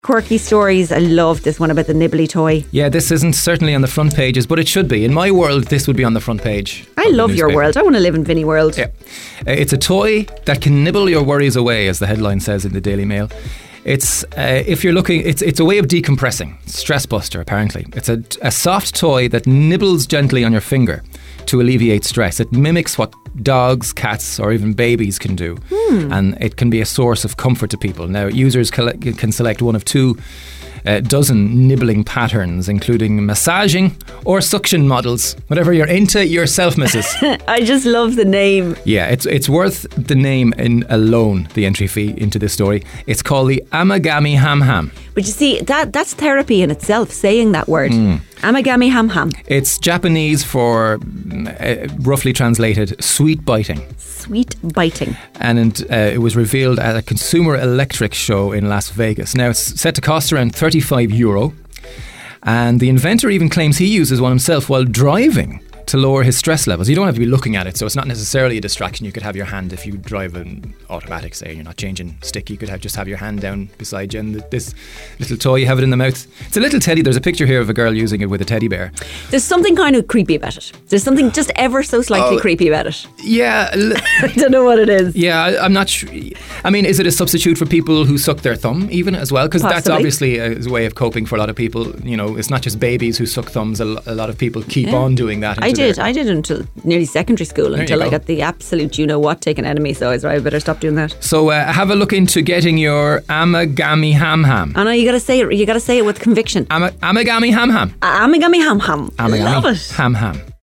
Quirky stories. I love this one about the nibbly toy. Yeah, this isn't certainly on the front pages, but it should be. In my world, this would be on the front page. I love your world. I want to live in Vinny world. Yeah. It's a toy that can nibble your worries away, as the headline says in the Daily Mail. It's if you're looking, it's a way of decompressing. Stress buster, apparently. It's a soft toy that nibbles gently on your finger to alleviate stress. It mimics what dogs, cats, or even babies can do, and it can be a source of comfort to people. Now, users can select one of 2 dozen nibbling patterns, including massaging or suction models. Whatever you're into yourself, Mrs. I just love the name. Yeah, it's worth the name in alone, the entry fee into this story. It's called the Amagami Ham Ham. But you see, that's therapy in itself, saying that word. Amagami Ham Ham. It's Japanese for, roughly translated, sweet biting. Sweet biting. And it was revealed at a Consumer Electrics show in Las Vegas. Now, it's set to cost around €35. And the inventor even claims he uses one himself while driving to lower his stress levels. You don't have to be looking at it, so it's not necessarily a distraction. You could have your hand, if you drive an automatic, say, you're not changing stick, you could just have your hand down beside you, and this little toy, you have it in the mouth. It's a little teddy. There's a picture here of a girl using it with a teddy bear. There's something kind of creepy about it. There's something just ever so slightly creepy about it. Yeah. I don't know what it is. Yeah, I'm not sure. I mean, is it a substitute for people who suck their thumb even as well? Because that's obviously a way of coping for a lot of people. You know, it's not just babies who suck thumbs. A lot of people keep on doing that. I did until nearly secondary school, until I got the absolute you know what taken out of me. So I was right, I better stop doing that. So have a look into getting your Amagami Ham Ham. I know, you got to say it. You got to say it with conviction. Amagami Ham Ham. Amagami Ham Ham. Amagami Love it. Ham Ham.